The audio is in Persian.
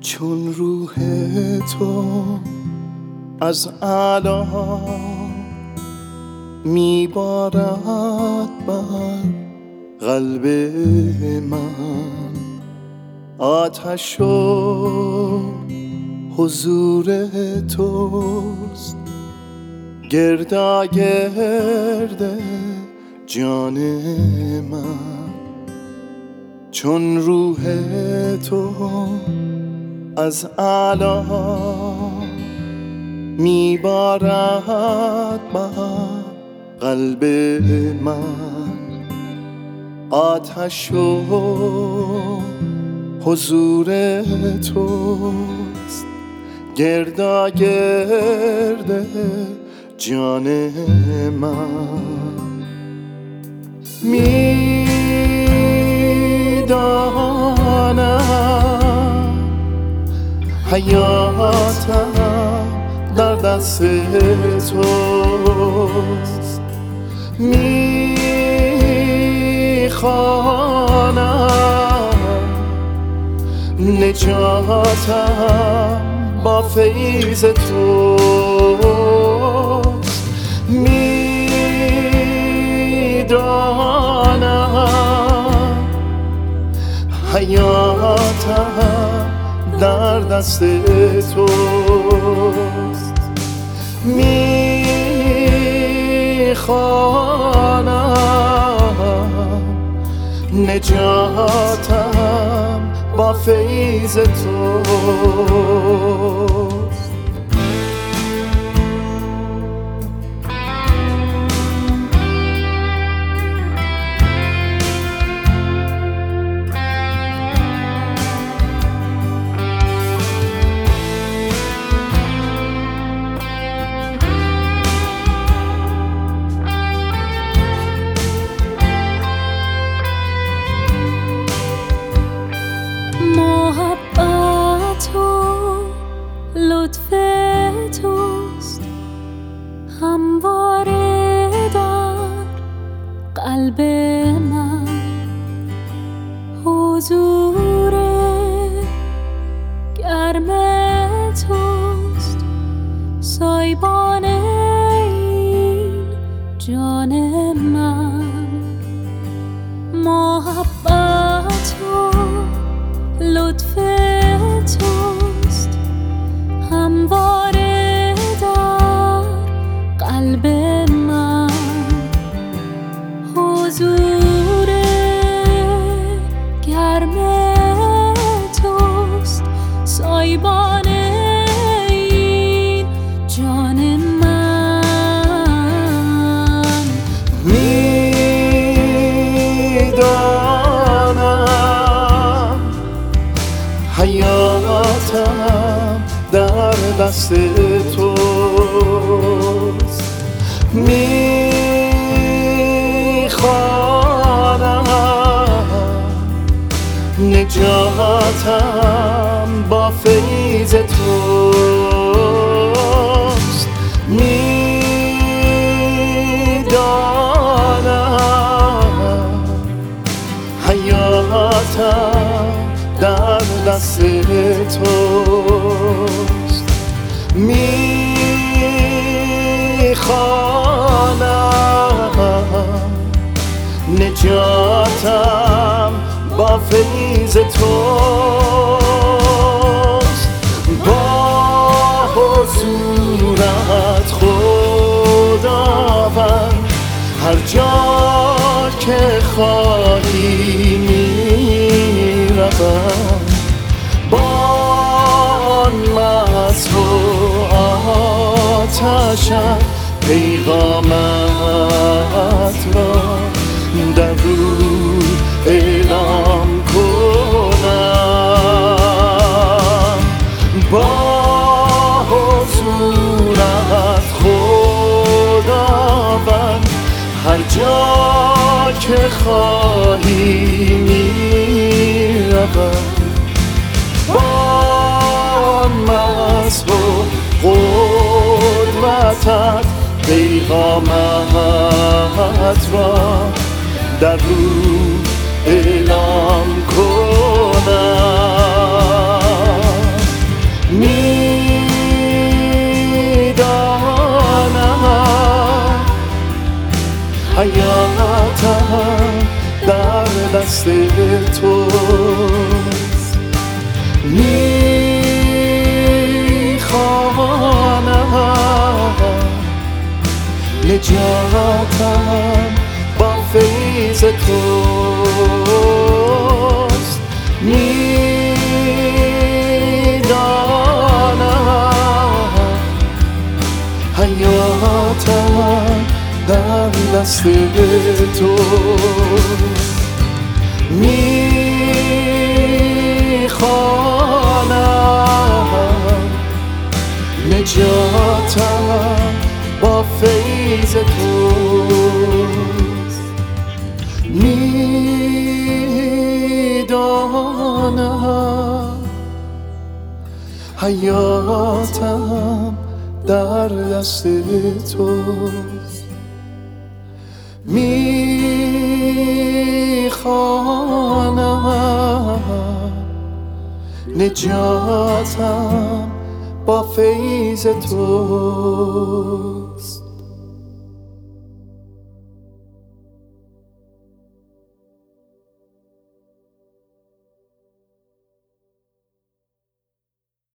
چون روح تو از اعلی میبارد بر قلب من، آتش و حضور توست گرداگرد جان من. چون روح تو از اعلی میبارد بر قلب من، آتش و حضور توست گرداگرد جان من. میدانم حیاتم در دست توست، میخوانم نجاتم با فیض توست. میدانم حیاتم در دست توست، میخوانم نجاتم با فیض توست. محبت و لطف توست همواره در قلب من، حضور گرم توست سایبان این جان من. محبت و لطف توست همواره در قلب من، حضور گرم توست سایبان این جان من. میدانم حیاتم در دست توست، میخوانم نجاتم با فیض توست. میدانم حیاتم در دست توست، میخوانم نجاتم با فیض توست. با حضورت خداوند هر جا که خواهی میروم، با آن مسح و آتشم پیغامت را در روح اعلام کنم. با حضورت خداوند هر جا که خواهی میروم، با مسح و قدرتت پیغامت را در روح اعلام کنم. حیاتم در دست توست. میخوانم نجاتم با فیض توست. میدانم حیاتم در دست توست. میخوانم نجاتم با فیض توست. میدانم حیاتم در دست توست. میخوانم نجاتم با فیض تو.